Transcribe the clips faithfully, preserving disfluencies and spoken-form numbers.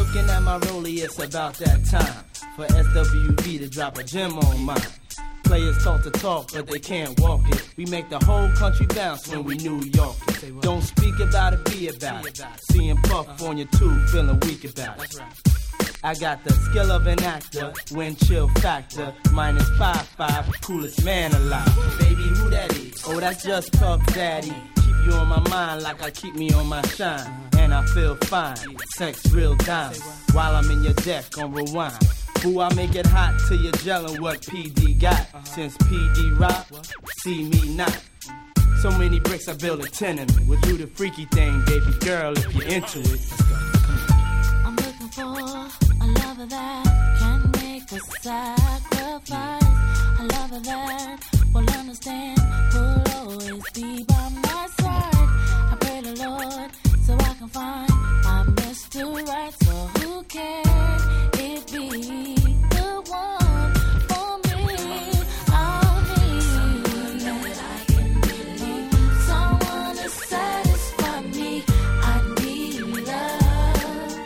Looking at my rollie, it's about that time for S W V to drop a gem on mine. Players talk to talk, but they can't walk it. We make the whole country bounce when we New York it. Don't speak about it, be about it. Seeing Puff on your tube, feeling weak about it. I got the skill of an actor, wind chill factor, minus five five, coolest man alive. Baby, who that is? Oh, that's just Puff Daddy. Keep you on my mind like I keep me on my shine. And I feel fine, sex real dimes. While I'm in your deck on rewind. Ooh, I make it hot till you're gelling what P D got. Since P D rock, see me not. So many bricks I build a tenement. We'll do the freaky thing, baby girl, if you're into it. I'm looking for a lover that can make a sacrifice. A lover that will understand, will always be by my side. I pray the Lord so I can find my Mister Right. So who can it be? The one for me. I'll need someone that I can believe, someone to satisfy me. I need love.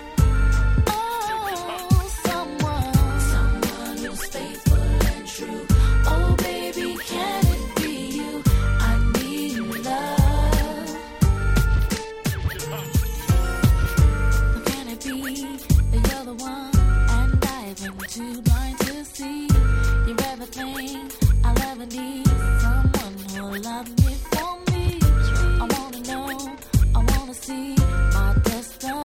Oh, someone, someone who's faithful and true. Oh, baby, can it be you? I need love. Or can it be that you're the one and I've been too